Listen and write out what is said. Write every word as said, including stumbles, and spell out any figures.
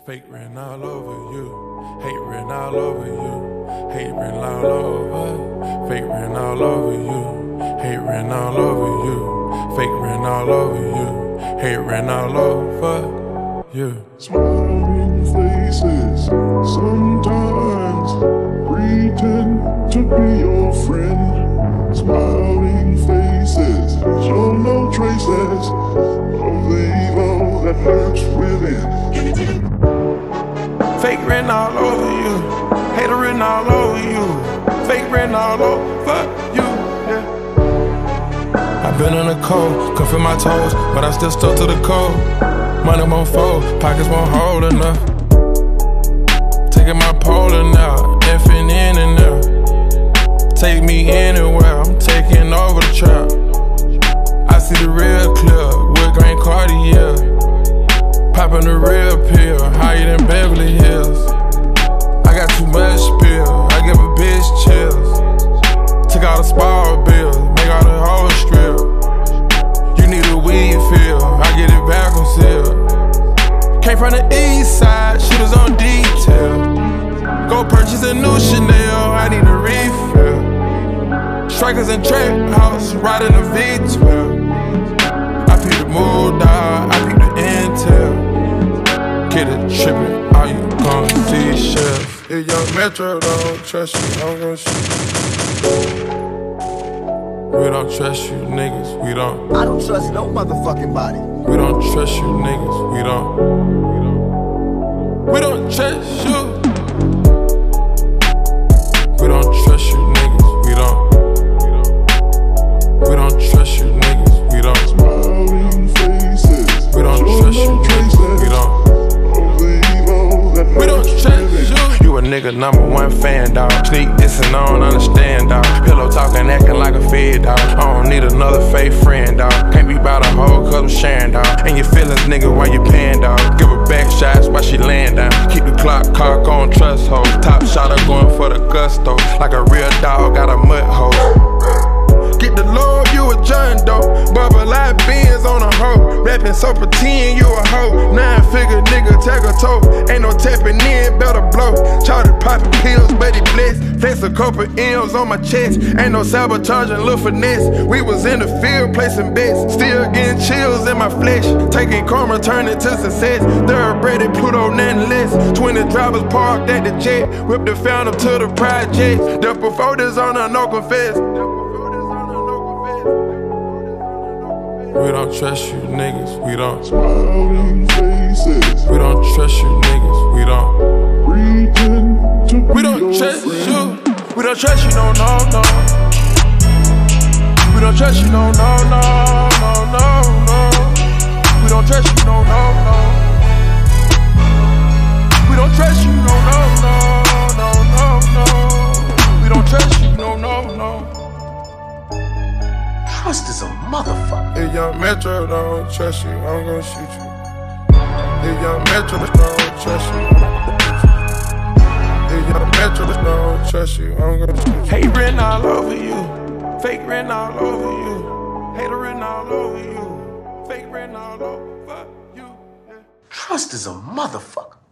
Fake written all over you. Hate written all over you. Hate written all over. Fake written all over you. Hate written all over you. Fake written all over you. Hate written all over you. Smiling faces, sometimes pretend to be your friend. Smiling faces, show no traces of the evil that lurks within. Fake written all over you. Hater written all over you. Fake written all over you. Yeah. I've been in the cold, cuffing my toes, but I still stuck to the code. Money won't fold, pockets won't hold enough. Taking my polling out, effing in and out. Take me anywhere, I'm taking over the trap. I see the real clear, wood grain Cartier. Popping the real pill, higher than Beverly Hills. I got too much spill, I give a bitch chills. Took all the small bills, make all the whole strip. You need a weed feel, I get it back on seal. Came from the east side, shooters on detail. Go purchase a new Chanel, I need a refill. Strikers in trap house, riding a V twelve. I peep the mood dog, I peep the intel. Get it trippin', all you gon' see shells. If young Metro don't trust you, I'm gon' shoot you. We don't trust you niggas, we don't. I don't trust no motherfucking body. We don't trust you niggas, we don't. We don't trust you. We don't trust you niggas, we don't. We don't trust you niggas, we don't. Smiling faces, We don't trust you niggas, we don't. We don't trust you. You a nigga number one fan, dawg. Sneak this and I don't understand, dawg. Pillow talking, acting like a fed, dawg. I don't need another fake friend, dawg. Can't be by the hoe cause I'm sharing, dawg. And your feelings, nigga, while you paying, dawg. Give her back shots while she laying down. Keep the clock cock on trust hole. Top shotter going for the gusto. Like a real dog, got a mud hole. Get the Lord, you a John Doe. Bubble like beans on a hoe. Rapping so pretend you a hoe. Nine figure nigga, tag a toe. Ain't no tapping in, better blow. Charted popping pills, but he blessed. Flex a couple M's on my chest. Ain't no sabotaging, little finesse. We was in the field placing bets. Still getting chills in my flesh. Taking karma, turning to success. Thoroughbred Pluto, nothing less. Twenty drivers parked at the jet. Whipped the fountain to the project. The before this on a no confess. We don't trust you niggas, we don't. Smiling faces, We don't trust you niggas, we don't. pretend to be We don't your trust friend. you. We don't trust you, no, no, no. We don't trust you, no, no, no, no, no, no. We don't trust you, no, no, no. We don't trust you, no, no, no, no, no, no. We don't trust you, no, no, no. Trust is a motherfucker. If young Metro don't trust you, I'm gon' shoot you. If young Metro don't trust you, if young Metro don't trust you, I'm gon' shoot you. Hate written all over you, fake written all over you, hater written all over you, fake written all over you. Yeah. Trust is a motherfucker.